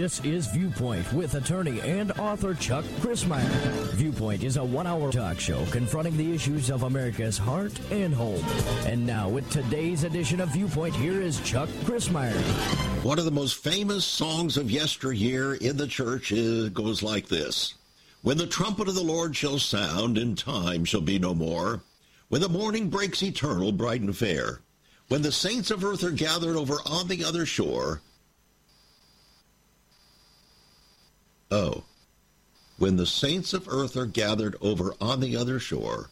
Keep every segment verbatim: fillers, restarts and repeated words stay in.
This is Viewpoint with attorney and author Chuck Crismier. Viewpoint is a one-hour talk show confronting the issues of America's heart and home. And now, with today's edition of Viewpoint, here is Chuck Crismier. One of the most famous songs of yesteryear in the church is, goes like this. When the trumpet of the Lord shall sound, and time shall be no more. When the morning breaks eternal, bright and fair. When the saints of earth are gathered over on the other shore. Oh, when the saints of earth are gathered over on the other shore,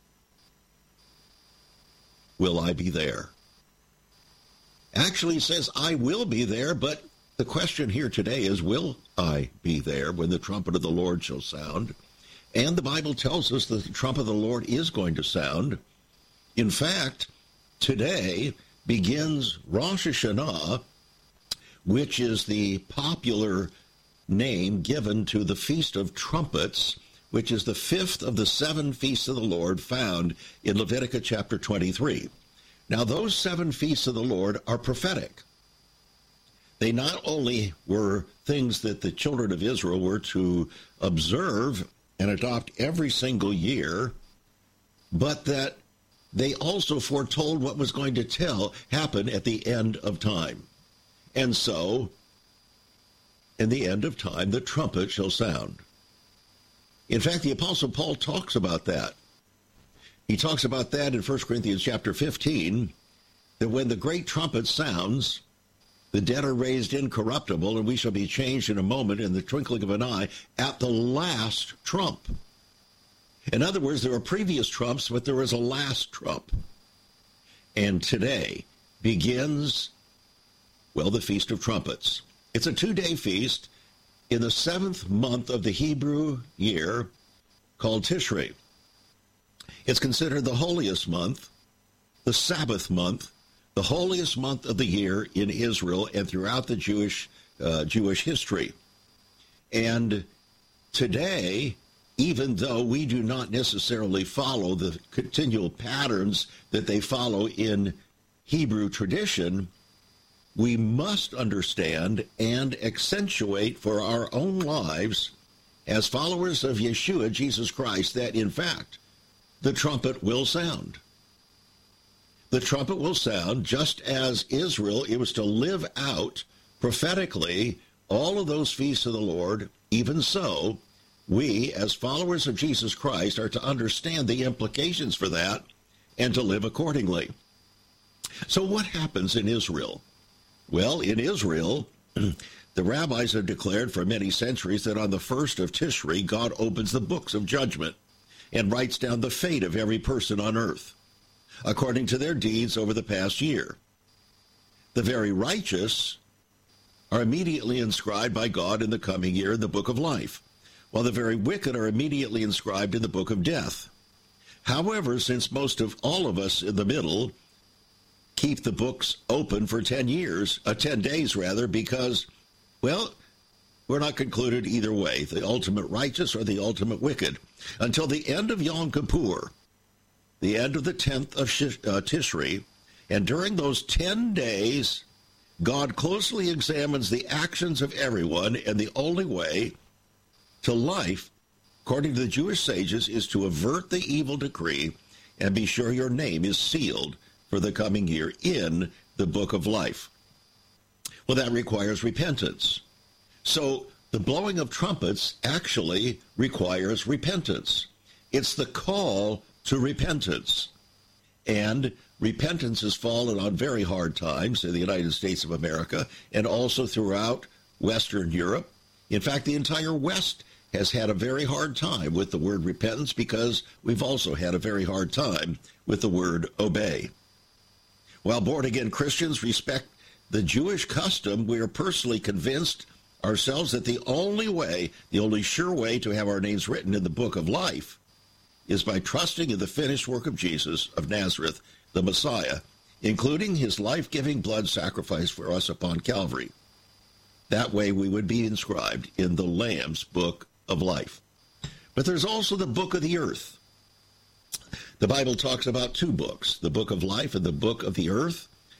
will I be there? Actually, it says I will be there, but the question here today is, will I be there when the trumpet of the Lord shall sound? And the Bible tells us that the trumpet of the Lord is going to sound. In fact, today begins Rosh Hashanah, which is the popular name given to the Feast of Trumpets, which is the fifth of the seven feasts of the Lord found in Leviticus chapter twenty-three. Now, those seven feasts of the Lord are prophetic. They not only were things that the children of Israel were to observe and adopt every single year, but that they also foretold what was going to tell happen at the end of time. And so, in the end of time, the trumpet shall sound. In fact, the Apostle Paul talks about that. He talks about that in First Corinthians chapter fifteen, that when the great trumpet sounds, the dead are raised incorruptible, and we shall be changed in a moment, in the twinkling of an eye, at the last trump. In other words, there are previous trumps, but there is a last trump. And today begins, well, the Feast of Trumpets. It's a two-day feast in the seventh month of the Hebrew year called Tishrei. It's considered the holiest month, the Sabbath month, the holiest month of the year in Israel and throughout the Jewish uh, Jewish history. And today, even though we do not necessarily follow the continual patterns that they follow in Hebrew tradition, we must understand and accentuate for our own lives as followers of Yeshua, Jesus Christ, that in fact, the trumpet will sound. The trumpet will sound just as Israel, it was to live out prophetically all of those feasts of the Lord. Even so, we, as followers of Jesus Christ, are to understand the implications for that and to live accordingly. So what happens in Israel? Well, in Israel, the rabbis have declared for many centuries that on the first of Tishrei, God opens the books of judgment and writes down the fate of every person on earth, according to their deeds over the past year. The very righteous are immediately inscribed by God in the coming year in the book of life, while the very wicked are immediately inscribed in the book of death. However, since most of all of us in the middle keep the books open for ten years, uh, ten days rather, because, well, we're not concluded either way, the ultimate righteous or the ultimate wicked, until the end of Yom Kippur, the end of the tenth of uh, Tishrei, and during those ten days, God closely examines the actions of everyone, and the only way to life, according to the Jewish sages, is to avert the evil decree and be sure your name is sealed for the coming year in the book of life. Well, that requires repentance. So the blowing of trumpets actually requires repentance. It's the call to repentance. And repentance has fallen on very hard times in the United States of America and also throughout Western Europe. In fact, the entire West has had a very hard time with the word repentance because we've also had a very hard time with the word obey. While born-again Christians respect the Jewish custom, we are personally convinced ourselves that the only way, the only sure way to have our names written in the book of life is by trusting in the finished work of Jesus of Nazareth, the Messiah, including his life-giving blood sacrifice for us upon Calvary. That way we would be inscribed in the Lamb's book of life. But there's also the book of the earth. The Bible talks about two books, the book of life and the book of the earth.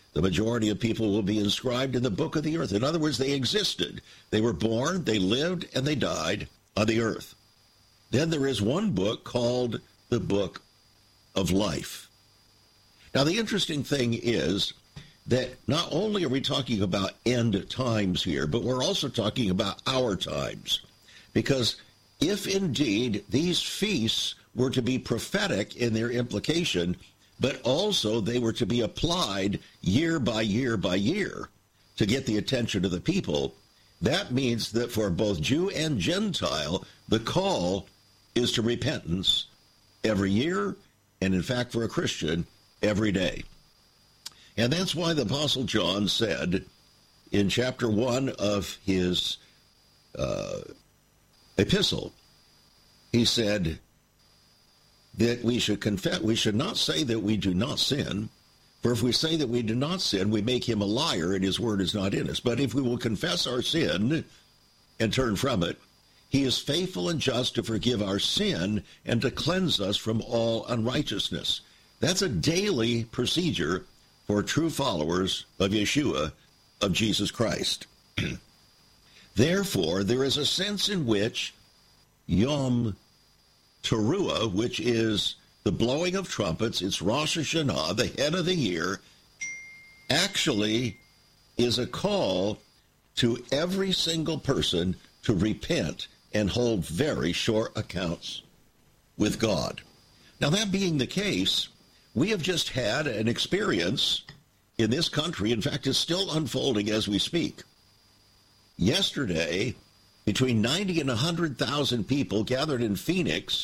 The majority of people will be inscribed in the book of the earth. In other words, they existed. They were born, they lived, and they died on the earth. Then there is one book called the Book of Life. Now, the interesting thing is that not only are we talking about end times here, but we're also talking about our times. Because if indeed these feasts were to be prophetic in their implication, but also they were to be applied year by year by year to get the attention of the people, that means that for both Jew and Gentile, the call is to repentance every year, and in fact for a Christian, every day. And that's why the Apostle John said in chapter one of his uh, epistle, he said that we should confess, we should not say that we do not sin, for if we say that we do not sin, we make him a liar, and his word is not in us. But if we will confess our sin and turn from it, he is faithful and just to forgive our sin and to cleanse us from all unrighteousness. That's a daily procedure for true followers of Yeshua, of Jesus Christ. Therefore, there is a sense in which Yom Teruah, which is the blowing of trumpets, it's Rosh Hashanah, the head of the year, actually is a call to every single person to repent and hold very short accounts with God. Now, that being the case, we have just had an experience in this country. In fact, it's still unfolding as we speak. Yesterday, between ninety and one hundred thousand people gathered in Phoenix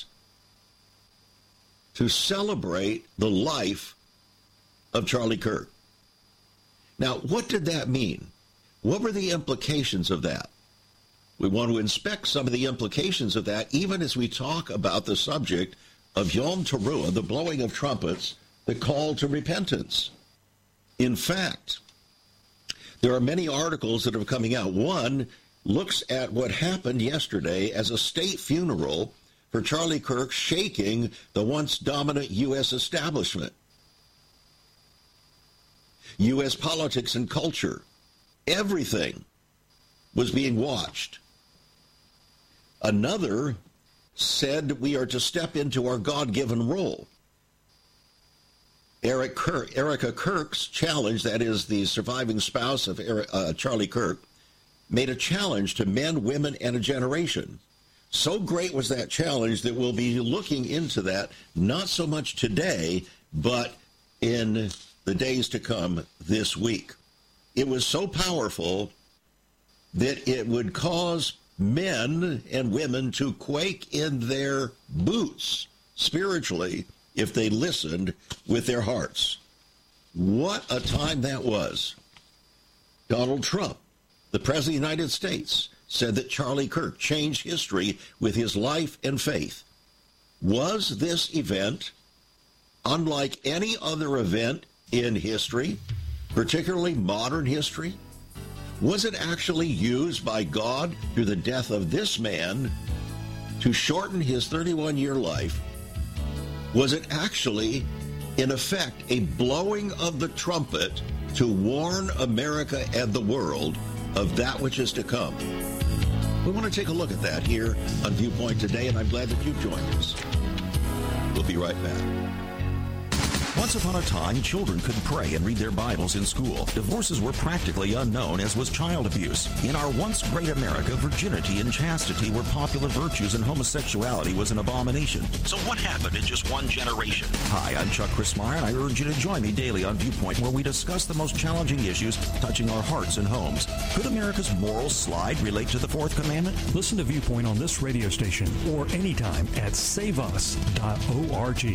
to celebrate the life of Charlie Kirk. Now, what did that mean? What were the implications of that? We want to inspect some of the implications of that, even as we talk about the subject of Yom Teruah, the blowing of trumpets, the call to repentance. In fact, there are many articles that are coming out. One looks at what happened yesterday as a state funeral for Charlie Kirk, shaking the once dominant U S establishment. U S politics and culture, everything was being watched. Another said we are to step into our God-given role. Eric Kirk, Erica Kirk's challenge, that is the surviving spouse of Eric, uh, Charlie Kirk, made a challenge to men, women, and a generation. So great was that challenge that we'll be looking into that, not so much today, but in the days to come this week. It was so powerful that it would cause men and women to quake in their boots spiritually if they listened with their hearts. What a time that was. Donald Trump, the President of the United States, said that Charlie Kirk changed history with his life and faith. Was this event unlike any other event in history, particularly modern history? Was it actually used by God through the death of this man to shorten his thirty-one-year life? Was it actually, in effect, a blowing of the trumpet to warn America and the world of that which is to come? We want to take a look at that here on Viewpoint today, and I'm glad that you've joined us. We'll be right back. Once upon a time, children could pray and read their Bibles in school. Divorces were practically unknown, as was child abuse. In our once great America, virginity and chastity were popular virtues, and homosexuality was an abomination. So what happened in just one generation? Hi, I'm Chuck Christmeyer, and I urge you to join me daily on Viewpoint, where we discuss the most challenging issues touching our hearts and homes. Could America's moral slide relate to the Fourth Commandment? Listen to Viewpoint on this radio station or anytime at save us dot org.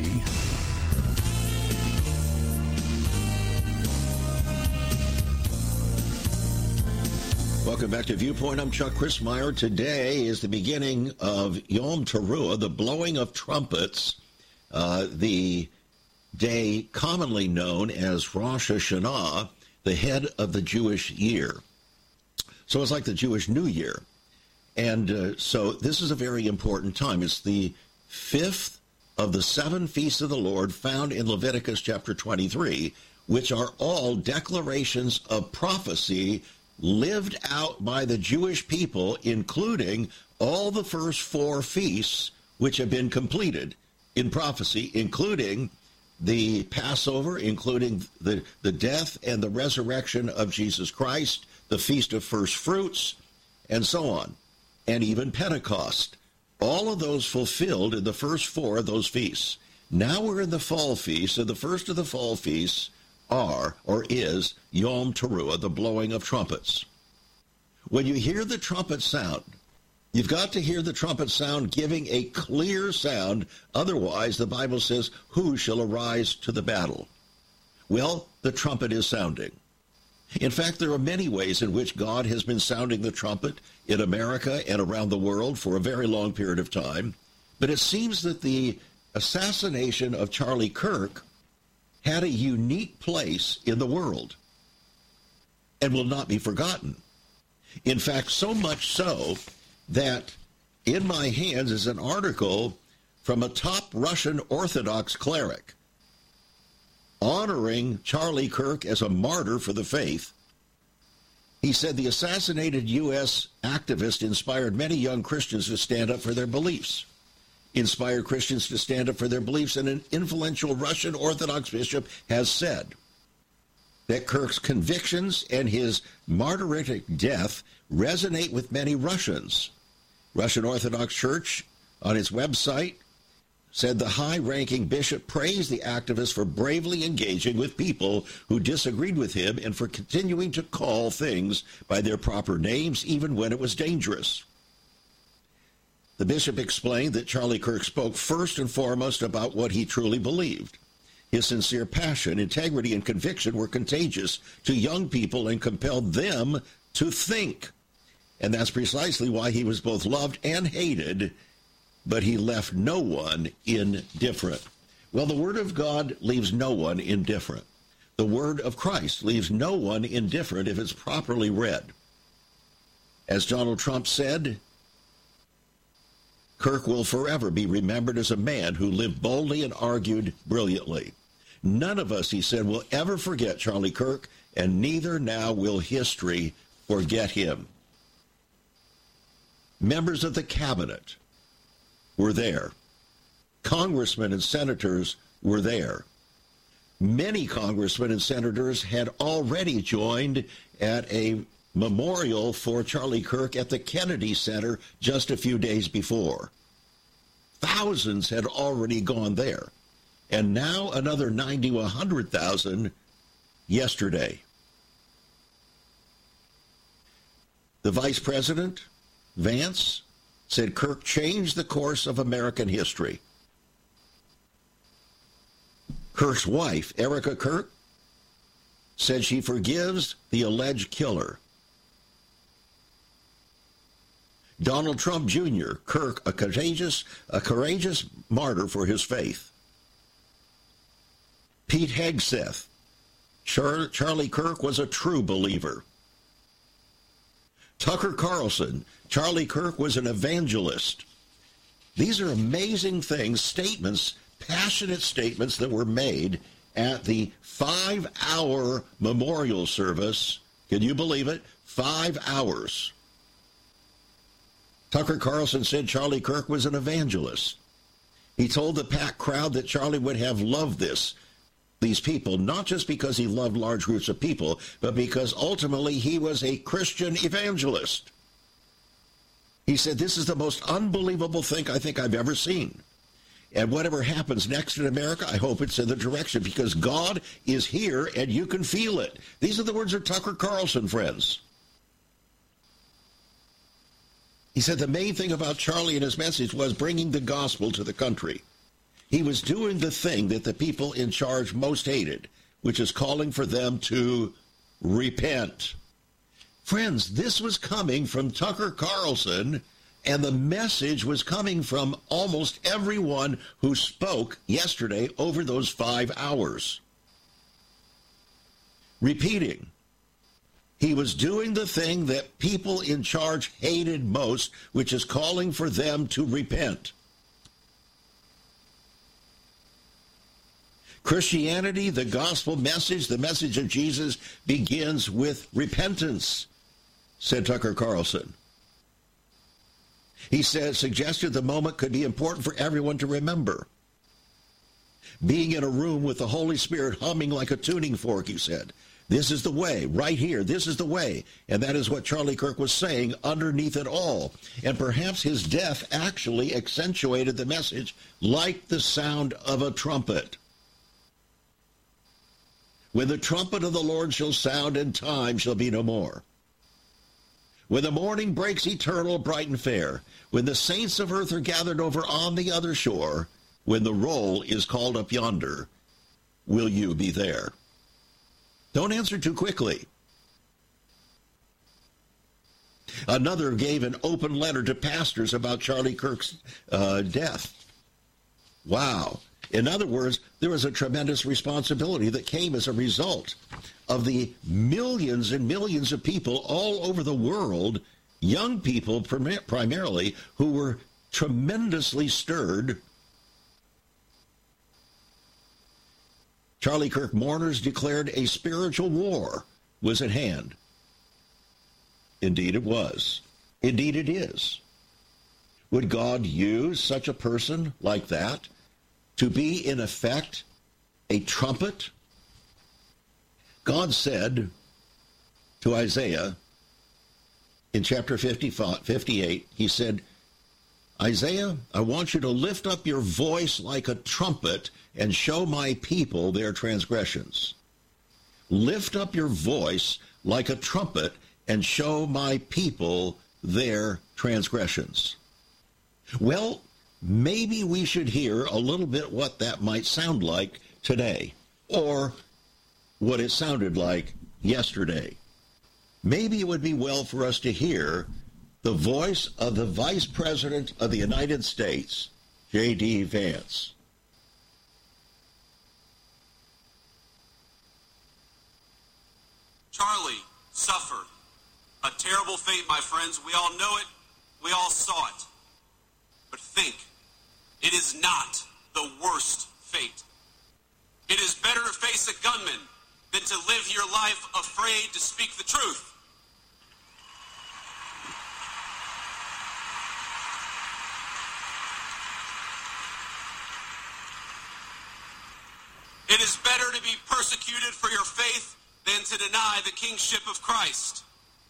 Welcome back to Viewpoint. I'm Chuck Christmeyer. Today is the beginning of Yom Teruah, the blowing of trumpets, uh, the day commonly known as Rosh Hashanah, the head of the Jewish year. So it's like the Jewish New Year. And uh, so this is a very important time. It's the fifth of the seven feasts of the Lord found in Leviticus chapter twenty-three, which are all declarations of prophecy lived out by the Jewish people, including all the first four feasts which have been completed in prophecy, including the Passover, including the, the death and the resurrection of Jesus Christ, the Feast of First Fruits, and so on, and even Pentecost. All of those fulfilled in the first four of those feasts. Now we're in the fall feast, and the first of the fall feasts are, or is, Yom Teruah, the blowing of trumpets. When you hear the trumpet sound, you've got to hear the trumpet sound giving a clear sound. Otherwise, the Bible says, who shall arise to the battle? Well, the trumpet is sounding. In fact, there are many ways in which God has been sounding the trumpet in America and around the world for a very long period of time. But it seems that the assassination of Charlie Kirk had a unique place in the world and will not be forgotten. In fact, so much so that in my hands is an article from a top Russian Orthodox cleric honoring Charlie Kirk as a martyr for the faith. He said the assassinated U S activist inspired many young Christians to stand up for their beliefs, inspired Christians to stand up for their beliefs, and an influential Russian Orthodox bishop has said that Kirk's convictions and his martyric death resonate with many Russians. Russian Orthodox Church, on its website, said the high-ranking bishop praised the activist for bravely engaging with people who disagreed with him and for continuing to call things by their proper names, even when it was dangerous. The bishop explained that Charlie Kirk spoke first and foremost about what he truly believed. His sincere passion, integrity, and conviction were contagious to young people and compelled them to think. And that's precisely why he was both loved and hated, but he left no one indifferent. Well, the Word of God leaves no one indifferent. The Word of Christ leaves no one indifferent if it's properly read. As Donald Trump said, Kirk will forever be remembered as a man who lived boldly and argued brilliantly. None of us, he said, will ever forget Charlie Kirk, and neither now will history forget him. Members of the cabinet were there. Congressmen and senators were there. Many congressmen and senators had already joined at a memorial for Charlie Kirk at the Kennedy Center just a few days before. Thousands had already gone there, and now another ninety to one hundred thousand yesterday. The Vice President, Vance, said Kirk changed the course of American history. Kirk's wife, Erica Kirk, said she forgives the alleged killer. Donald Trump Junior, Kirk, a courageous, a courageous martyr for his faith. Pete Hegseth, Char- Charlie Kirk was a true believer. Tucker Carlson, Charlie Kirk was an evangelist. These are amazing things, statements, passionate statements that were made at the five-hour memorial service. Can you believe it? Five hours. Tucker Carlson said Charlie Kirk was an evangelist. He told the packed crowd that Charlie would have loved this, these people, not just because he loved large groups of people, but because ultimately he was a Christian evangelist. He said, this is the most unbelievable thing I think I've ever seen. And whatever happens next in America, I hope it's in the direction, because God is here and you can feel it. These are the words of Tucker Carlson, friends. He said the main thing about Charlie and his message was bringing the gospel to the country. He was doing the thing that the people in charge most hated, which is calling for them to repent. Friends, this was coming from Tucker Carlson, and the message was coming from almost everyone who spoke yesterday over those five hours. Repeating, he was doing the thing that people in charge hated most, which is calling for them to repent. Christianity, the gospel message, the message of Jesus, begins with repentance, said Tucker Carlson. He said, suggested the moment could be important for everyone to remember. Being in a room with the Holy Spirit humming like a tuning fork, he said. This is the way, right here. This is the way. And that is what Charlie Kirk was saying underneath it all. And perhaps his death actually accentuated the message like the sound of a trumpet. When the trumpet of the Lord shall sound, and time shall be no more. When the morning breaks eternal, bright and fair. When the saints of earth are gathered over on the other shore. When the roll is called up yonder, will you be there? Don't answer too quickly. Another gave an open letter to pastors about Charlie Kirk's uh, death. Wow. In other words, there was a tremendous responsibility that came as a result of the millions and millions of people all over the world, young people prim- primarily, who were tremendously stirred. Charlie Kirk mourners declared a spiritual war was at hand. Indeed it was. Indeed it is. Would God use such a person like that to be, in effect, a trumpet? God said to Isaiah in chapter fifty-eight, he said, Isaiah, I want you to lift up your voice like a trumpet and show my people their transgressions. Lift up your voice like a trumpet and show my people their transgressions. Well, maybe we should hear a little bit what that might sound like today, or what it sounded like yesterday. Maybe it would be well for us to hear the voice of the Vice President of the United States, J D. Vance. Charlie suffered a terrible fate, my friends. We all know it. We all saw it. But think, it is not the worst fate. It is better to face a gunman than to live your life afraid to speak the truth. It is better to be persecuted for your faith than to deny the kingship of Christ.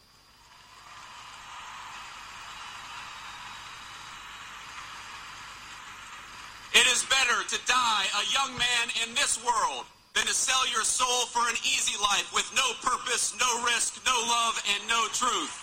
It is better to die a young man in this world than to sell your soul for an easy life with no purpose, no risk, no love, and no truth.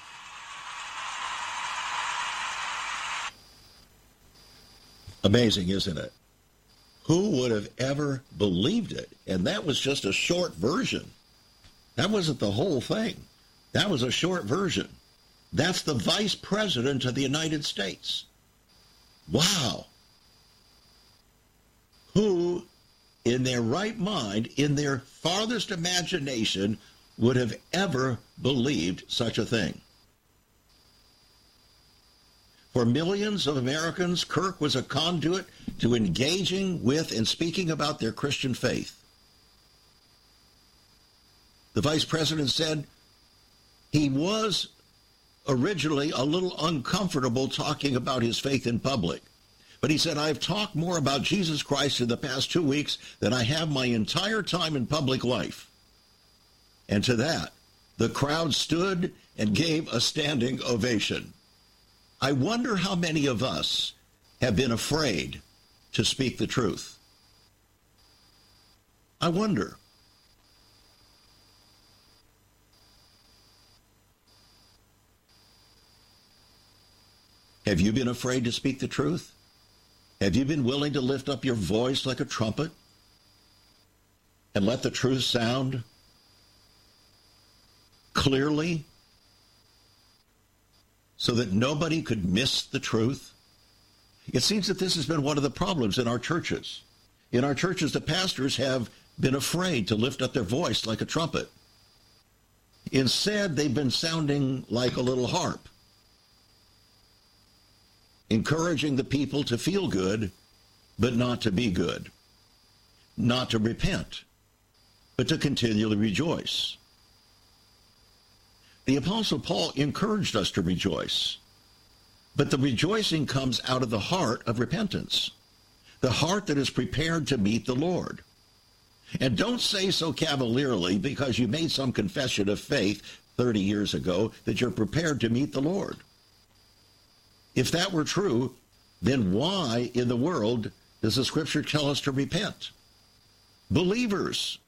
Amazing, isn't it? Who would have ever believed it? And that was just a short version. That wasn't the whole thing. That was a short version. That's the Vice President of the United States. Wow. Who, in their right mind, in their farthest imagination, would have ever believed such a thing? For millions of Americans, Kirk was a conduit to engaging with and speaking about their Christian faith. The vice president said he was originally a little uncomfortable talking about his faith in public. But he said, I've talked more about Jesus Christ in the past two weeks than I have my entire time in public life. And to that, the crowd stood and gave a standing ovation. I wonder how many of us have been afraid to speak the truth. I wonder. Have you been afraid to speak the truth? Have you been willing to lift up your voice like a trumpet and let the truth sound clearly so that nobody could miss the truth? It seems that this has been one of the problems in our churches. In our churches, the pastors have been afraid to lift up their voice like a trumpet. Instead, they've been sounding like a little harp, encouraging the people to feel good, but not to be good. not to repent, but to continually rejoice. The Apostle Paul encouraged us to rejoice, but the rejoicing comes out of the heart of repentance, the heart that is prepared to meet the Lord. And don't say so cavalierly because you made some confession of faith thirty years ago that you're prepared to meet the Lord. If that were true, then why in the world does the Scripture tell us to repent? Believers.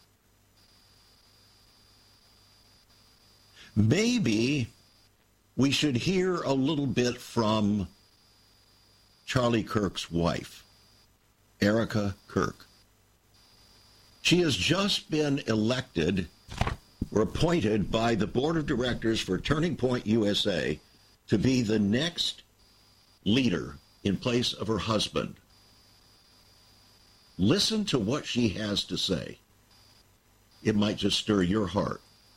Maybe we should hear a little bit from Charlie Kirk's wife, Erica Kirk. She has just been elected or appointed by the board of directors for Turning Point U S A to be the next leader in place of her husband. Listen to what she has to say. It might just stir your heart.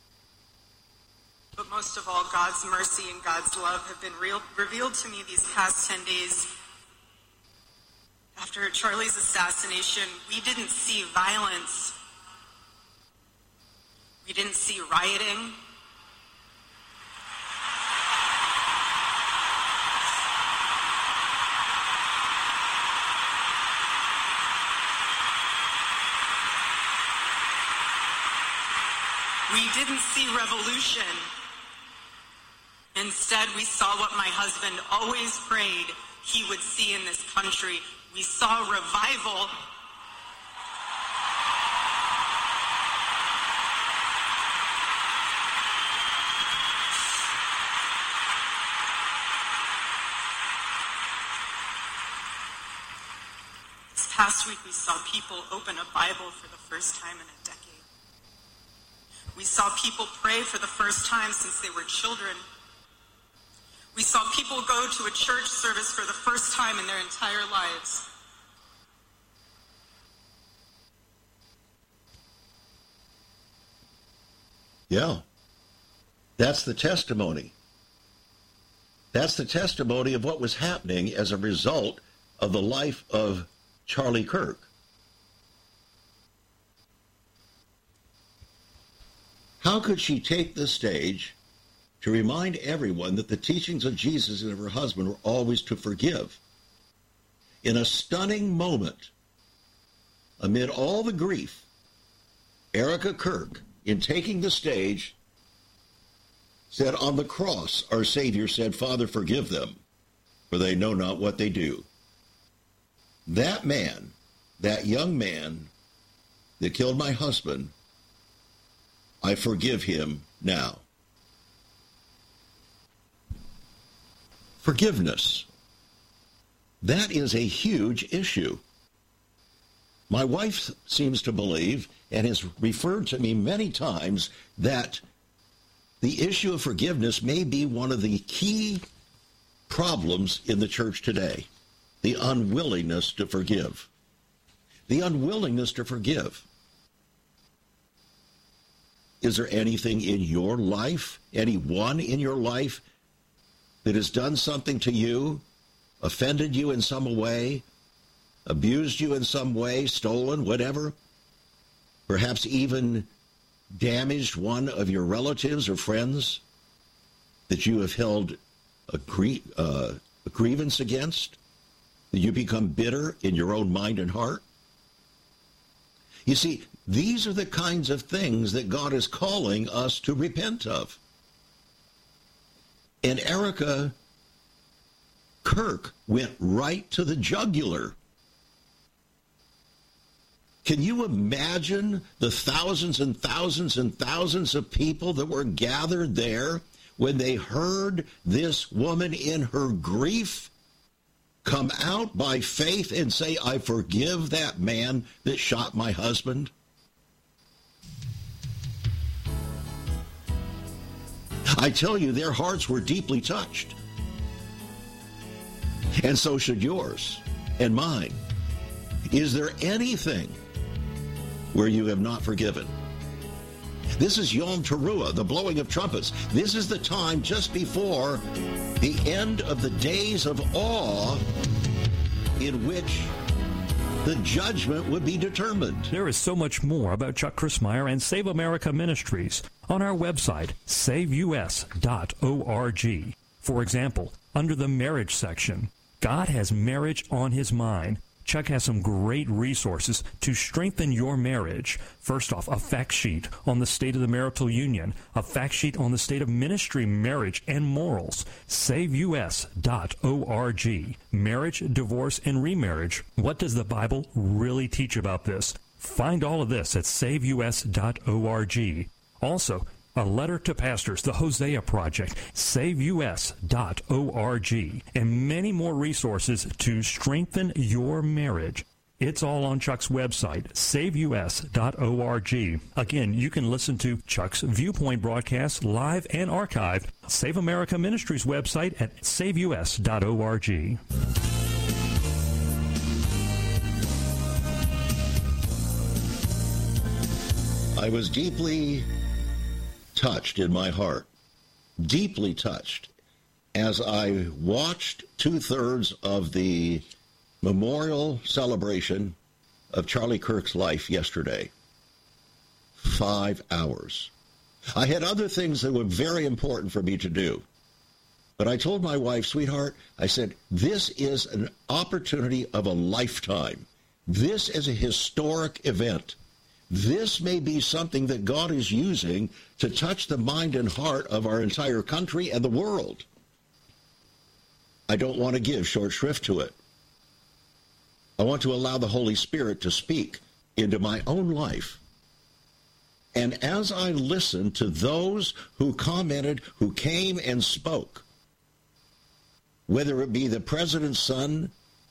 But most of all, God's mercy and God's love have been real, revealed to me these past ten days. After Charlie's assassination, we didn't see violence. We didn't see rioting. We didn't see revolution. Instead, we saw what my husband always prayed he would see in this country. We saw revival. This past week, we saw people open a Bible for the first time in a decade. We saw people pray for the first time since they were children. We saw people go to a church service for the first time in their entire lives. Yeah, that's the testimony. That's the testimony of what was happening as a result of the life of Charlie Kirk. How could she take the stage to remind everyone that the teachings of Jesus and of her husband were always to forgive? In a stunning moment, amid all the grief, Erica Kirk, in taking the stage, said, on the cross, our Savior said, Father, forgive them, for they know not what they do. That man, that young man that killed my husband, I forgive him now. Forgiveness. That is a huge issue. My wife seems to believe, and has referred to me many times, that the issue of forgiveness may be one of the key problems in the church today. The unwillingness to forgive. The unwillingness to forgive. Is there anything in your life, anyone in your life, that has done something to you, offended you in some way, abused you in some way, stolen, whatever, perhaps even damaged one of your relatives or friends that you have held a, grie- uh, a grievance against, that you become bitter in your own mind and heart? You see, these are the kinds of things that God is calling us to repent of. And Erica Kirk went right to the jugular. Can you imagine the thousands and thousands and thousands of people that were gathered there when they heard this woman in her grief come out by faith and say, I forgive that man that shot my husband? I tell you, their hearts were deeply touched. And so should yours and mine. Is there anything where you have not forgiven? This is Yom Teruah, the blowing of trumpets. This is the time just before the end of the days of awe in which the judgment would be determined. There is so much more about Chuck Crismier and Save America Ministries on our website, save u s dot org. For example, under the marriage section, God has marriage on his mind. Chuck has some great resources to strengthen your marriage. First off, a fact sheet on the state of the marital union, a fact sheet on the state of ministry, marriage, and morals. save u s dot org. Marriage, divorce, and remarriage. What does the Bible really teach about this? Find all of this at save u s dot org. Also, a letter to pastors, the Hosea Project, save u s dot org, and many more resources to strengthen your marriage. It's all on Chuck's website, save u s dot org. Again, you can listen to Chuck's Viewpoint broadcasts live and archived. Save America Ministries website at save u s dot org. I was deeply touched in my heart, deeply touched, as I watched two-thirds of the memorial celebration of Charlie Kirk's life yesterday. Five hours. I had other things that were very important for me to do. But I told my wife, sweetheart, I said, this is an opportunity of a lifetime. This is a historic event. This may be something that God is using to touch the mind and heart of our entire country and the world. I don't want to give short shrift to it. I want to allow the Holy Spirit to speak into my own life. And as I listened to those who commented, who came and spoke, whether it be the president's son,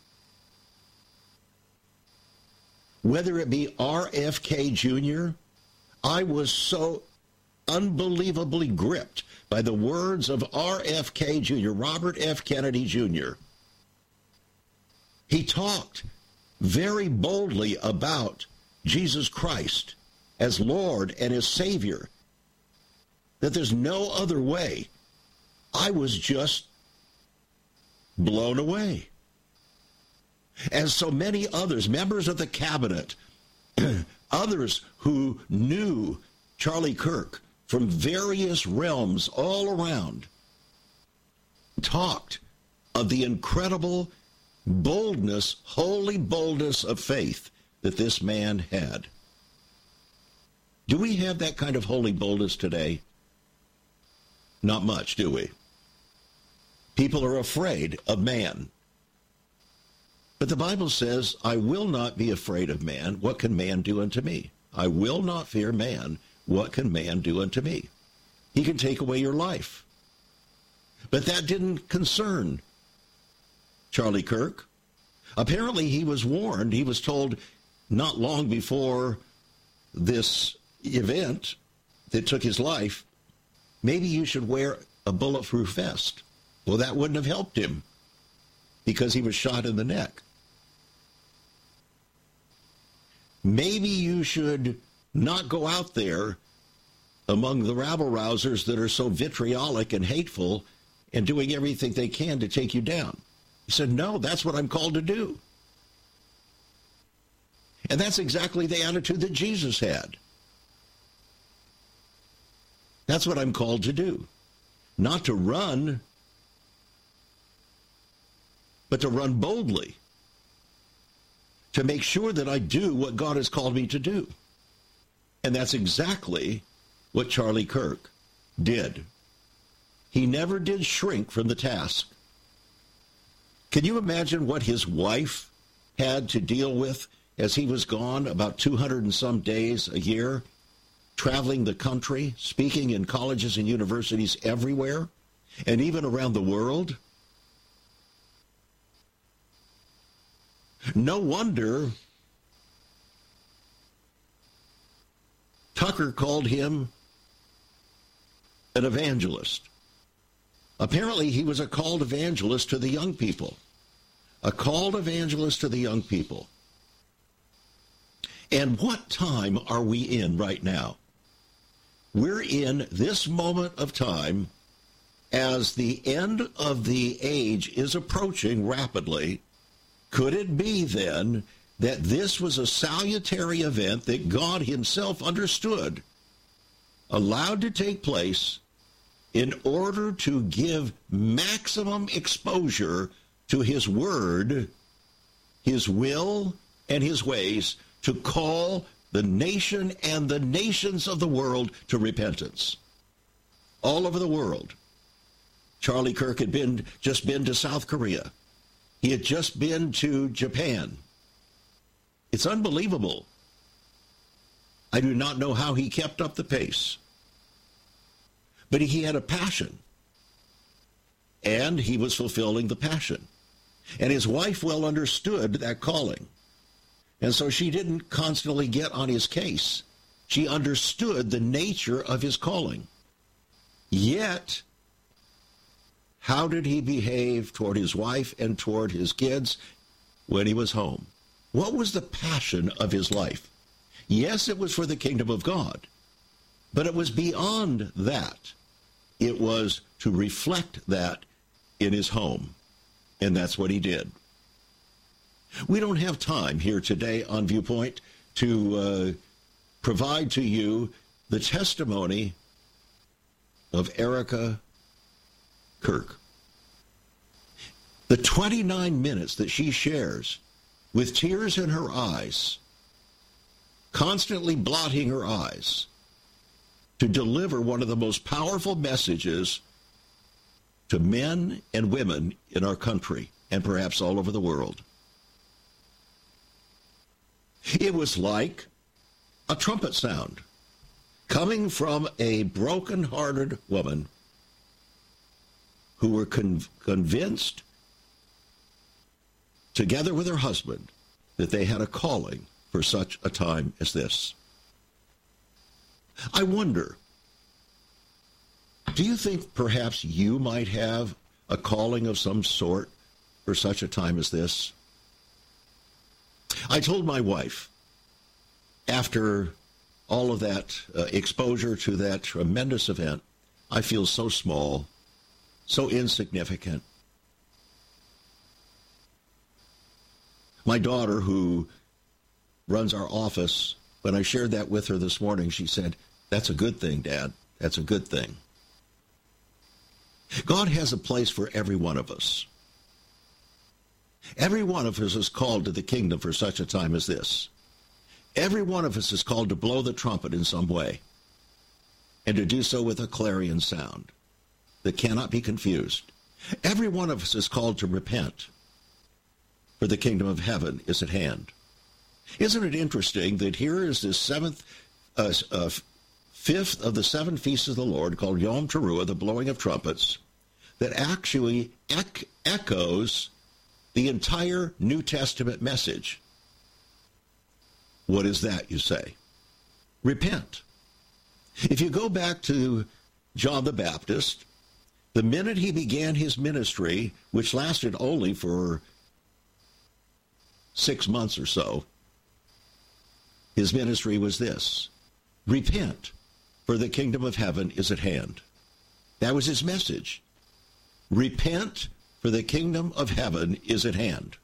whether it be R F K Junior, I was so unbelievably gripped by the words of R F K Junior, Robert F. Kennedy Junior He talked very boldly about Jesus Christ as Lord and as Savior, that there's no other way. I was just blown away. As so many others, members of the cabinet, others who knew Charlie Kirk from various realms all around, talked of the incredible boldness, holy boldness of faith that this man had. Do we have that kind of holy boldness today? Not much, do we? People are afraid of man. But the Bible says, I will not be afraid of man. What can man do unto me? I will not fear man. What can man do unto me? He can take away your life. But that didn't concern Charlie Kirk. Apparently he was warned. He was told not long before this event that took his life, maybe you should wear a bulletproof vest. Well, that wouldn't have helped him because he was shot in the neck. Maybe you should not go out there among the rabble-rousers that are so vitriolic and hateful and doing everything they can to take you down. He said, no, that's what I'm called to do. And that's exactly the attitude that Jesus had. That's what I'm called to do. Not to run, but to run boldly. To make sure that I do what God has called me to do. And that's exactly what Charlie Kirk did. He never did shrink from the task. Can you imagine what his wife had to deal with as he was gone about two hundred and some days a year, traveling the country, speaking in colleges and universities everywhere, and even around the world? No wonder Tucker called him an evangelist. Apparently, he was a called evangelist to the young people. A called evangelist to the young people. And what time are we in right now? We're in this moment of time as the end of the age is approaching rapidly. Could it be then that this was a salutary event that God himself understood, allowed to take place in order to give maximum exposure to his word, his will, and his ways, to call the nation and the nations of the world to repentance. All over the world. Charlie Kirk had been just been to South Korea. He had just been to Japan. It's unbelievable. I do not know how he kept up the pace. But he had a passion. And he was fulfilling the passion. And his wife well understood that calling. And so she didn't constantly get on his case. She understood the nature of his calling. Yet, how did he behave toward his wife and toward his kids when he was home? What was the passion of his life? Yes, it was for the kingdom of God, but it was beyond that. It was to reflect that in his home, and that's what he did. We don't have time here today on Viewpoint to uh, provide to you the testimony of Erica Kirk. The twenty-nine minutes that she shares with tears in her eyes, constantly blotting her eyes, to deliver one of the most powerful messages to men and women in our country and perhaps all over the world. It was like a trumpet sound coming from a broken-hearted woman who were con- convinced, together with her husband, that they had a calling for such a time as this. I wonder, do you think perhaps you might have a calling of some sort for such a time as this? I told my wife, after all of that uh, exposure to that tremendous event, I feel so small, so insignificant. My daughter, who runs our office, when I shared that with her this morning, she said, "That's a good thing, Dad. That's a good thing." God has a place for every one of us. Every one of us is called to the kingdom for such a time as this. Every one of us is called to blow the trumpet in some way, and to do so with a clarion sound that cannot be confused. Every one of us is called to repent, for the kingdom of heaven is at hand. Isn't it interesting that here is this seventh, uh, uh, fifth of the seven feasts of the Lord, called Yom Teruah, the blowing of trumpets, that actually ec- echoes the entire New Testament message. What is that, you say? Repent. If you go back to John the Baptist, the minute he began his ministry, which lasted only for six months or so, his ministry was this: repent, for the kingdom of heaven is at hand. That was his message. Repent, for the kingdom of heaven is at hand.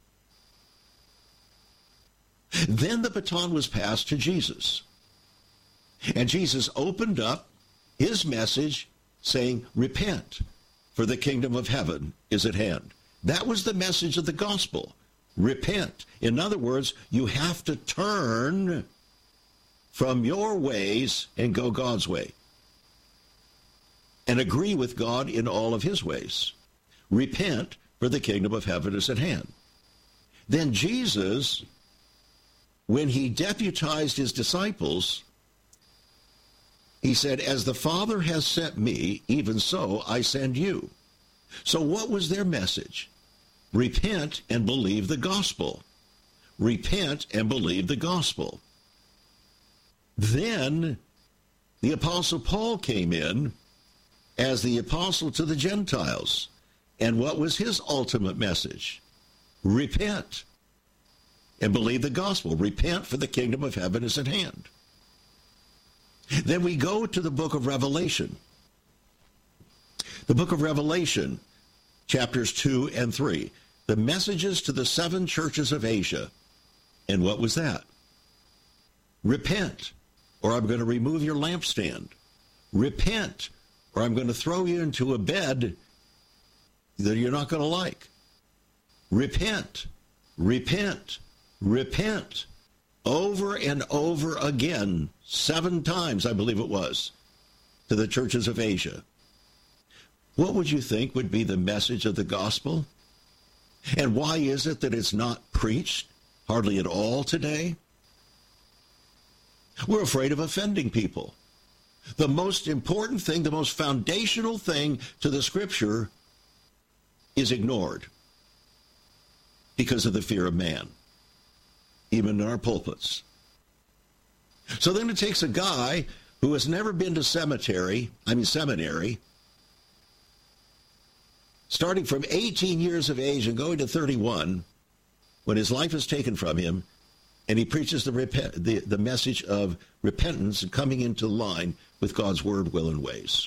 Then the baton was passed to Jesus. And Jesus opened up his message saying, repent, for the kingdom of heaven is at hand. That was the message of the gospel. Repent. In other words, you have to turn from your ways and go God's way, and agree with God in all of his ways. Repent, for the kingdom of heaven is at hand. Then Jesus, when he deputized his disciples, he said, as the Father has sent me, even so I send you. So what was their message? Repent and believe the gospel. Repent and believe the gospel. Then the Apostle Paul came in as the apostle to the Gentiles. And what was his ultimate message? Repent and believe the gospel. Repent, for the kingdom of heaven is at hand. Then we go to the book of Revelation. The book of Revelation, chapters two and three. The messages to the seven churches of Asia. And what was that? Repent, or I'm going to remove your lampstand. Repent, or I'm going to throw you into a bed that you're not going to like. Repent, repent, repent. Over and over again, seven times, I believe it was, to the churches of Asia. What would you think would be the message of the gospel? And why is it that it's not preached hardly at all today? We're afraid of offending people. The most important thing, the most foundational thing to the Scripture is ignored because of the fear of man, even in our pulpits. So then it takes a guy who has never been to cemetery, I mean seminary, starting from eighteen years of age and going to thirty-one, when his life is taken from him, and he preaches the, rep- the, the message of repentance and coming into line with God's word, will, and ways.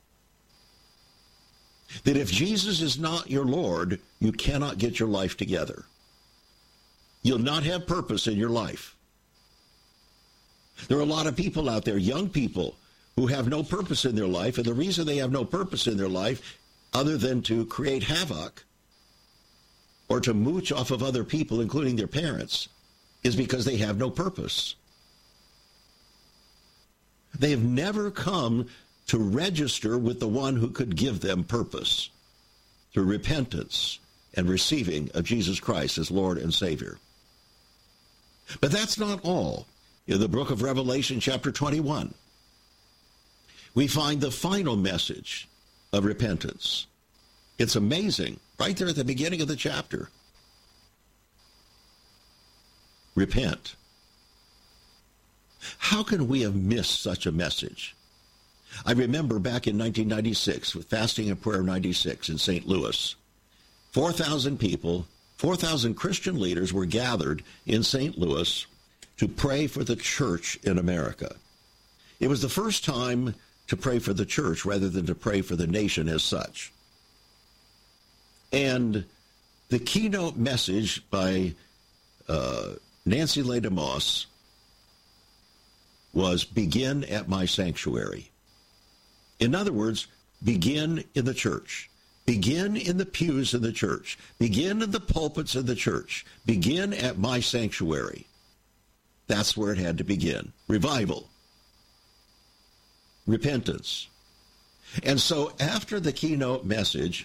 That if Jesus is not your Lord, you cannot get your life together. You'll not have purpose in your life. There are a lot of people out there, young people, who have no purpose in their life, and the reason they have no purpose in their life, other than to create havoc or to mooch off of other people, including their parents, is because they have no purpose. They have never come to register with the one who could give them purpose through repentance and receiving of Jesus Christ as Lord and Savior. But that's not all. In the book of Revelation, chapter twenty-one, we find the final message of repentance. It's amazing, right there at the beginning of the chapter. Repent. How can we have missed such a message? I remember back in nineteen ninety-six, with Fasting and Prayer ninety-six in Saint Louis, four thousand people, four thousand Christian leaders were gathered in Saint Louis to pray for the church in America. It was the first time to pray for the church rather than to pray for the nation as such. And the keynote message by uh, Nancy Leigh DeMoss was, begin at my sanctuary. In other words, begin in the church. Begin in the pews in the church. Begin in the pulpits in the church. Begin at my sanctuary. That's where it had to begin. Revival. Repentance. And so after the keynote message,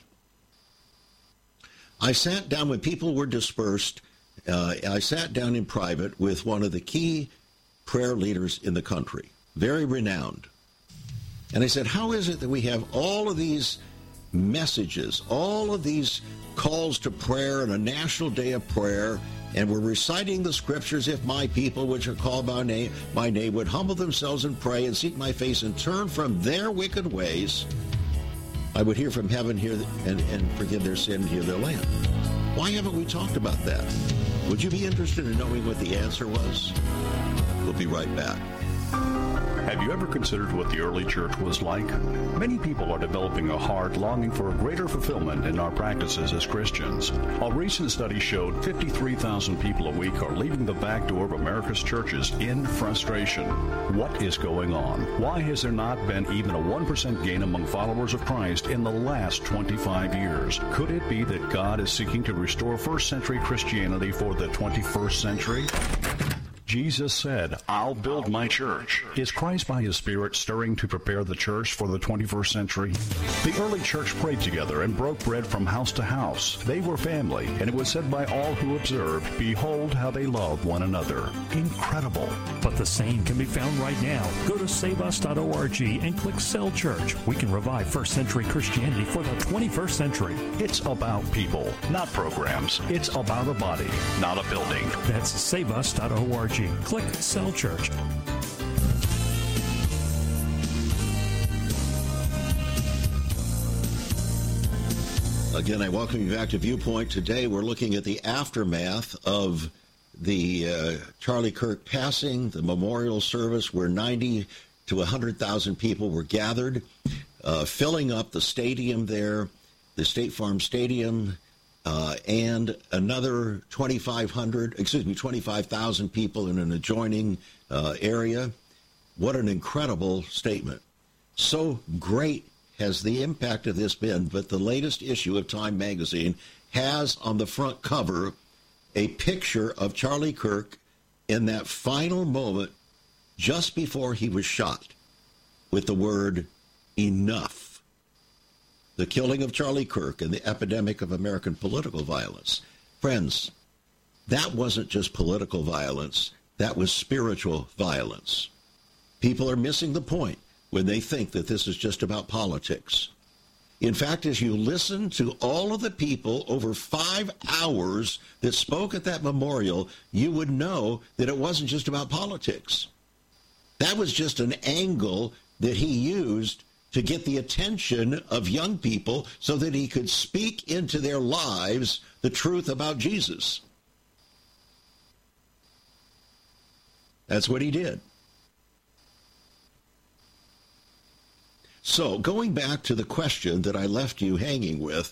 I sat down when people were dispersed. Uh, I sat down in private with one of the key prayer leaders in the country, very renowned. And I said, how is it that we have all of these messages, all of these calls to prayer and a national day of prayer, and we're reciting the scriptures, if my people, which are called by name, my name, would humble themselves and pray and seek my face and turn from their wicked ways, I would hear from heaven here and, and forgive their sin and heal their land. Why haven't we talked about that? Would you be interested in knowing what the answer was? We'll be right back. Have you ever considered what the early church was like? Many people are developing a heart longing for a greater fulfillment in our practices as Christians. A recent study showed fifty-three thousand people a week are leaving the back door of America's churches in frustration. What is going on? Why has there not been even a one percent gain among followers of Christ in the last twenty-five years? Could it be that God is seeking to restore first century Christianity for the twenty-first century? Jesus said, I'll build my church. Is Christ by his Spirit stirring to prepare the church for the twenty-first century? The early church prayed together and broke bread from house to house. They were family, and it was said by all who observed, behold how they loved one another. Incredible. But the same can be found right now. Go to save us dot org and click Cell Church. We can revive first century Christianity for the twenty-first century. It's about people, not programs. It's about a body, not a building. That's save us dot org. Click Cell Church. Again, I welcome you back to Viewpoint. Today we're looking at the aftermath of the uh, Charlie Kirk passing, the memorial service where ninety to one hundred thousand people were gathered, uh, filling up the stadium there, the State Farm Stadium, uh, and another twenty-five hundred, excuse me, twenty-five thousand people in an adjoining uh, area. What an incredible statement. So great has the impact of this been, but the latest issue of Time magazine has on the front cover a picture of Charlie Kirk in that final moment just before he was shot with the word enough. The killing of Charlie Kirk and the epidemic of American political violence. Friends, that wasn't just political violence, that was spiritual violence. People are missing the point when they think that this is just about politics. In fact, as you listen to all of the people over five hours that spoke at that memorial, you would know that it wasn't just about politics. That was just an angle that he used to get the attention of young people so that he could speak into their lives the truth about Jesus. That's what he did. So, going back to the question that I left you hanging with,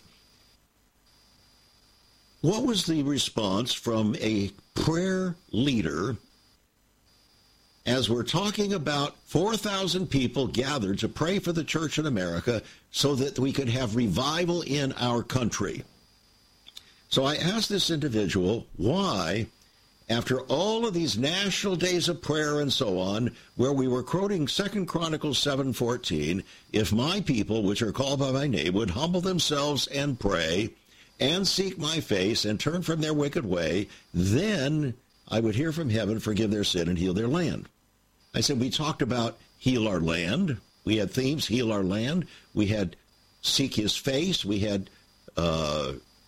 what was the response from a prayer leader as we're talking about four thousand people gathered to pray for the church in America so that we could have revival in our country? So I asked this individual why, after all of these national days of prayer and so on, where we were quoting Second Chronicles seven fourteen, if my people, which are called by my name, would humble themselves and pray and seek my face and turn from their wicked way, then I would hear from heaven, forgive their sin, and heal their land. I said, we talked about heal our land. We had themes, heal our land. We had seek his face. We had uh,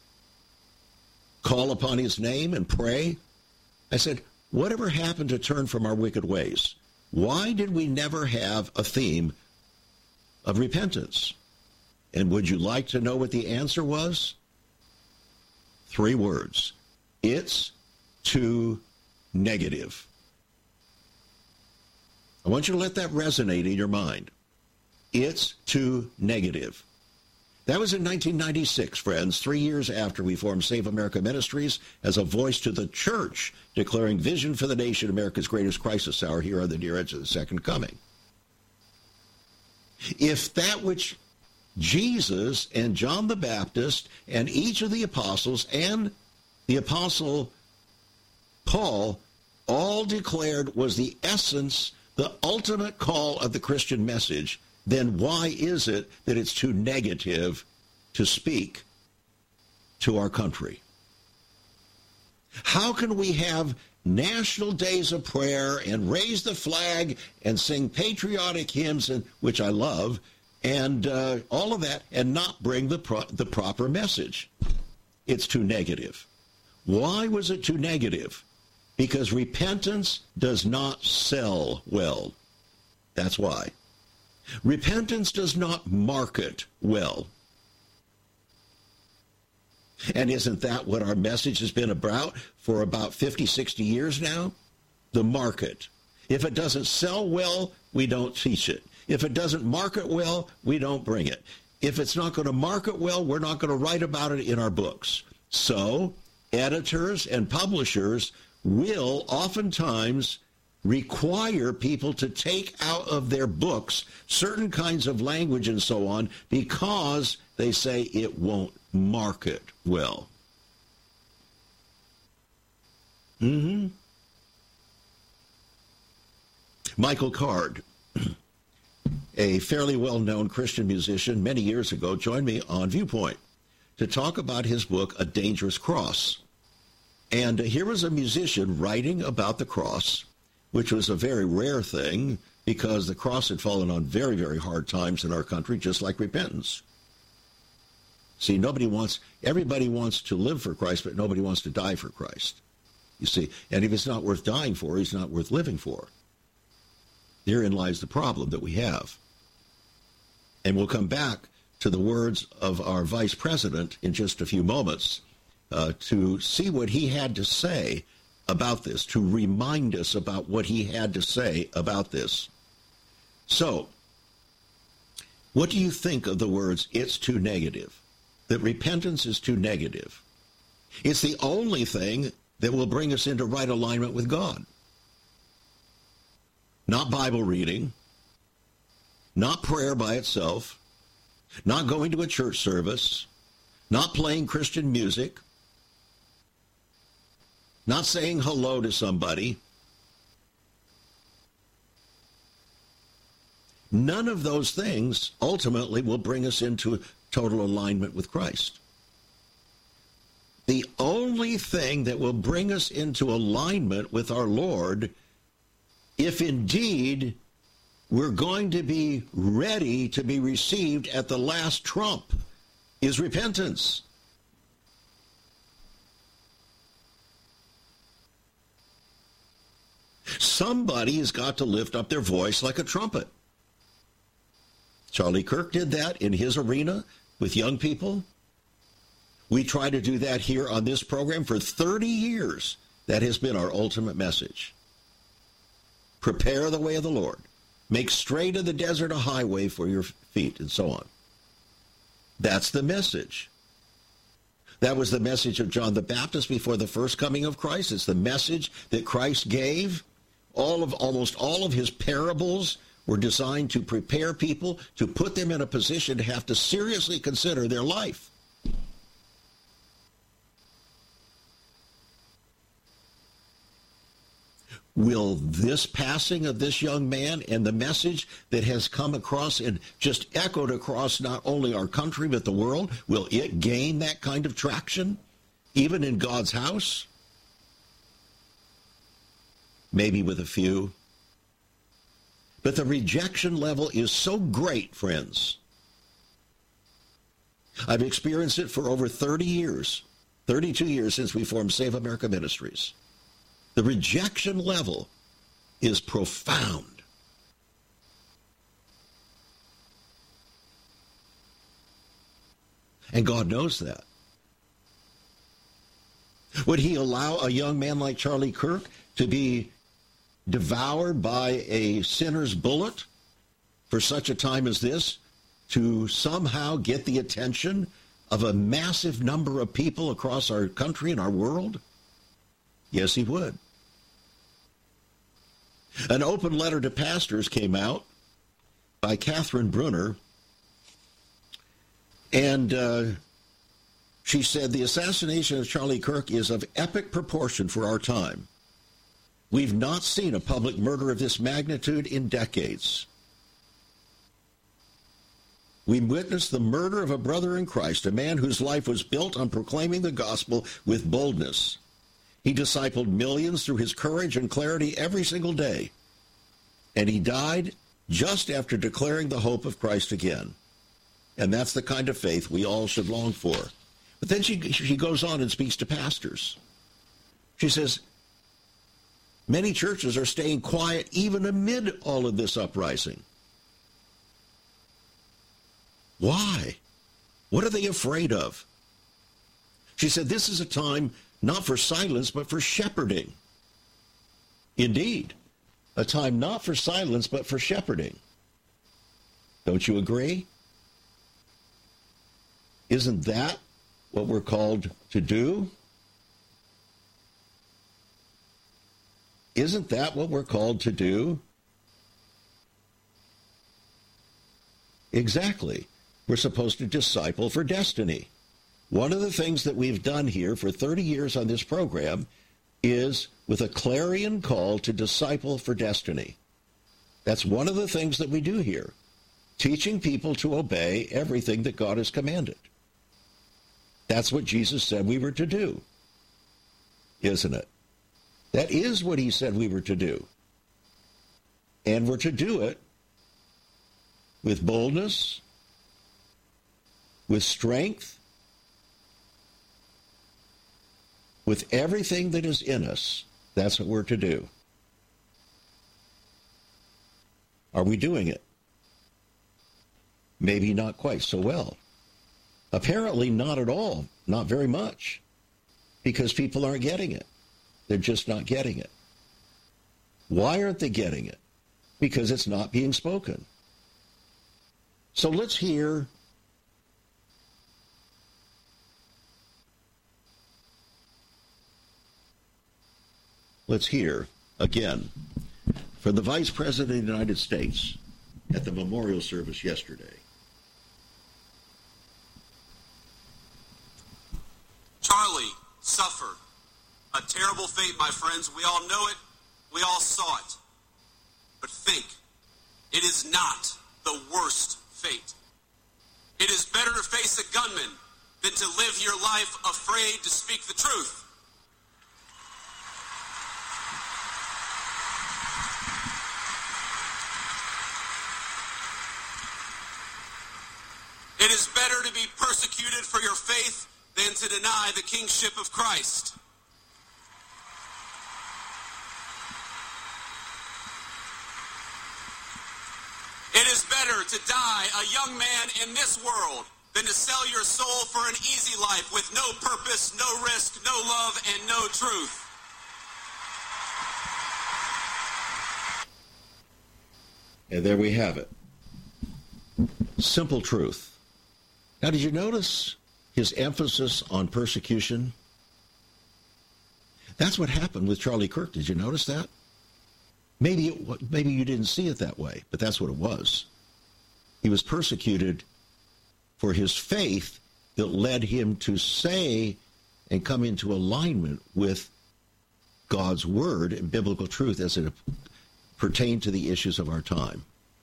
call upon his name and pray. I said, whatever happened to turn from our wicked ways? Why did we never have a theme of repentance? And would you like to know what the answer was? Three words. It's too negative. I want you to let that resonate in your mind. It's too negative. That was in nineteen ninety-six, friends, three years after we formed Save America Ministries as a voice to the church, declaring vision for the nation, America's greatest crisis hour here on the near edge of the second coming. If that which Jesus and John the Baptist and each of the apostles and the apostle Paul all declared was the essence, the ultimate call of the Christian message, then why is it that it's too negative to speak to our country? How can we have national days of prayer and raise the flag and sing patriotic hymns, and, which I love, and uh, all of that, and not bring the, pro- the proper message? It's too negative. Why was it too negative? Because repentance does not sell well. That's why. Repentance does not market well. And isn't that what our message has been about for about fifty, sixty years now? The market. If it doesn't sell well, we don't teach it. If it doesn't market well, we don't bring it. If it's not going to market well, we're not going to write about it in our books. So, editors and publishers will oftentimes require people to take out of their books certain kinds of language and so on because they say it won't market well. Mm-hmm. Michael Card, a fairly well-known Christian musician, many years ago joined me on Viewpoint to talk about his book, A Dangerous Cross. And here was a musician writing about the cross, which was a very rare thing because the cross had fallen on very, very hard times in our country, just like repentance. See, nobody wants, everybody wants to live for Christ, but nobody wants to die for Christ. You see, and if it's not worth dying for, he's not worth living for. Therein lies the problem that we have. And we'll come back to the words of our vice president in just a few moments uh, to see what he had to say about this, to remind us about what he had to say about this. So, what do you think of the words, it's too negative? That repentance is too negative? It's the only thing that will bring us into right alignment with God. Not Bible reading, not prayer by itself, not going to a church service, not playing Christian music, not saying hello to somebody. None of those things ultimately will bring us into total alignment with Christ. The only thing that will bring us into alignment with our Lord, if indeed we're going to be ready to be received at the last trump, is repentance. Somebody has got to lift up their voice like a trumpet. Charlie Kirk did that in his arena with young people. We try to do that here on this program for thirty years. That has been our ultimate message. Prepare the way of the Lord. Make straight in the desert a highway for your feet, and so on. That's the message. That was the message of John the Baptist before the first coming of Christ. It's the message that Christ gave. All of, almost all of his parables were designed to prepare people, to put them in a position to have to seriously consider their life. Will this passing of this young man and the message that has come across and just echoed across not only our country but the world, will it gain that kind of traction, even in God's house? Maybe with a few. But the rejection level is so great, friends. I've experienced it for over thirty years, thirty-two years since we formed Save America Ministries. The rejection level is profound. And God knows that. Would he allow a young man like Charlie Kirk to be devoured by a sinner's bullet for such a time as this, to somehow get the attention of a massive number of people across our country and our world? Yes, he would. An open letter to pastors came out by Catherine Brunner, and uh, she said, the assassination of Charlie Kirk is of epic proportion for our time. We've not seen a public murder of this magnitude in decades. We witnessed the murder of a brother in Christ, a man whose life was built on proclaiming the gospel with boldness. He discipled millions through his courage and clarity every single day. And he died just after declaring the hope of Christ again. And that's the kind of faith we all should long for. But then she, she goes on and speaks to pastors. She says, many churches are staying quiet even amid all of this uprising. Why? What are they afraid of? She said, this is a time not for silence, but for shepherding. Indeed, a time not for silence, but for shepherding. Don't you agree? Isn't that what we're called to do? Isn't that what we're called to do? Exactly. We're supposed to disciple for destiny. One of the things that we've done here for thirty years on this program is with a clarion call to disciple for destiny. That's one of the things that we do here, teaching people to obey everything that God has commanded. That's what Jesus said we were to do, isn't it? That is what he said we were to do. And we're to do it with boldness, with strength, with everything that is in us. That's what we're to do. Are we doing it? Maybe not quite so well. Apparently not at all, not very much, because people aren't getting it. They're just not getting it. Why aren't they getting it? Because it's not being spoken. So let's hear let's hear again from the Vice President of the United States at the memorial service yesterday. Charlie suffered a terrible fate, my friends. We all know it. We all saw it. But think, it is not the worst fate. It is better to face a gunman than to live your life afraid to speak the truth. It is better to be persecuted for your faith than to deny the kingship of Christ. It is better to die a young man in this world than to sell your soul for an easy life with no purpose, no risk, no love, and no truth. And there we have it. Simple truth. Now, did you notice his emphasis on persecution? That's what happened with Charlie Kirk. Did you notice that? Maybe it, maybe you didn't see it that way, but that's what it was. He was persecuted for his faith that led him to say and come into alignment with God's word and biblical truth as it pertained to the issues of our time.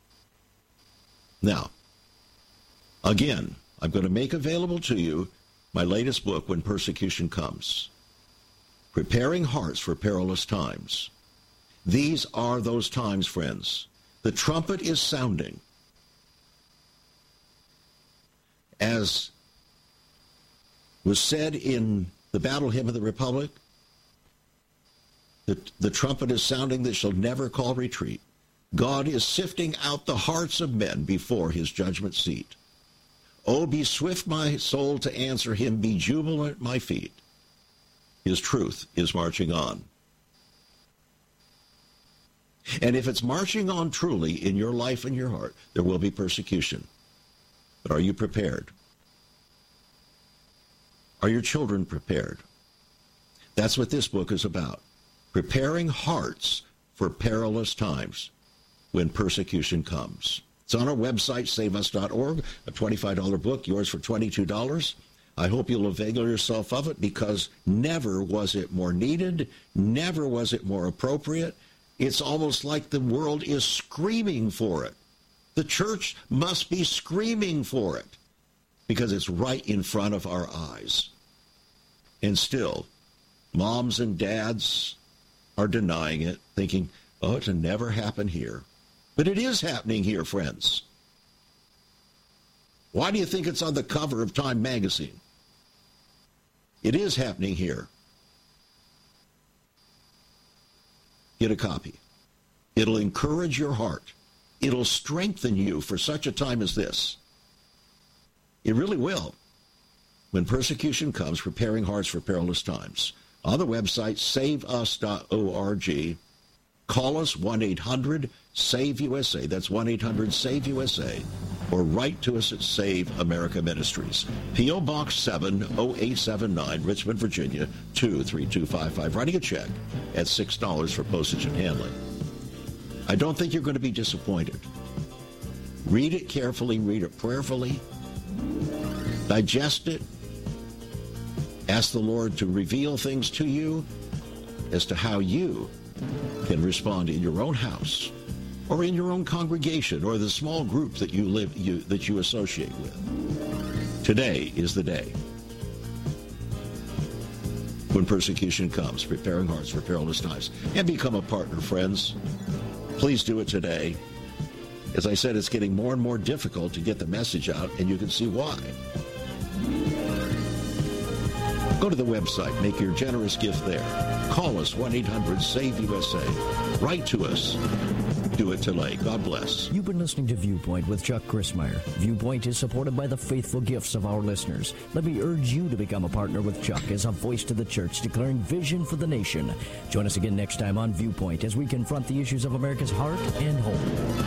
Now, again, I'm going to make available to you my latest book, When Persecution Comes. Preparing Hearts for Perilous Times. These are those times, friends. The trumpet is sounding. As was said in the Battle Hymn of the Republic, the, the trumpet is sounding that shall never call retreat. God is sifting out the hearts of men before his judgment seat. Oh, be swift, my soul, to answer him. Be jubilant at my feet. His truth is marching on. And if it's marching on truly in your life and your heart, there will be persecution. But are you prepared? Are your children prepared? That's what this book is about. Preparing hearts for perilous times when persecution comes. It's on our website, save us dot org, a twenty-five dollars book, yours for twenty-two dollars. I hope you'll avail yourself of it, because never was it more needed, never was it more appropriate. It's almost like the world is screaming for it. The church must be screaming for it, because it's right in front of our eyes. And still, moms and dads are denying it, thinking, oh, it'll never happen here. But it is happening here, friends. Why do you think it's on the cover of Time magazine? It is happening here. Get a copy. It'll encourage your heart. It'll strengthen you for such a time as this. It really will. When persecution comes, preparing hearts for perilous times. On the website, save us dot org. Call us, one eight hundred save U S A. That's one eight hundred save U S A. Or write to us at Save America Ministries. P O. Box seven oh eight seven nine, Richmond, Virginia, two three two five five. Writing a check at six dollars for postage and handling. I don't think you're going to be disappointed. Read it carefully, read it prayerfully, digest it, ask the Lord to reveal things to you as to how you can respond in your own house or in your own congregation or the small group that you live you that you associate with. Today is the day when persecution comes, preparing hearts for perilous times. And become a partner, friends. Please do it today. As I said, it's getting more and more difficult to get the message out, and you can see why. Go to the website. Make your generous gift there. Call us, one eight hundred save U S A. Write to us. Do it today. God bless. You've been listening to Viewpoint with Chuck Crismier. Viewpoint is supported by the faithful gifts of our listeners. Let me urge you to become a partner with Chuck as a voice to the church, declaring vision for the nation. Join us again next time on Viewpoint as we confront the issues of America's heart and home.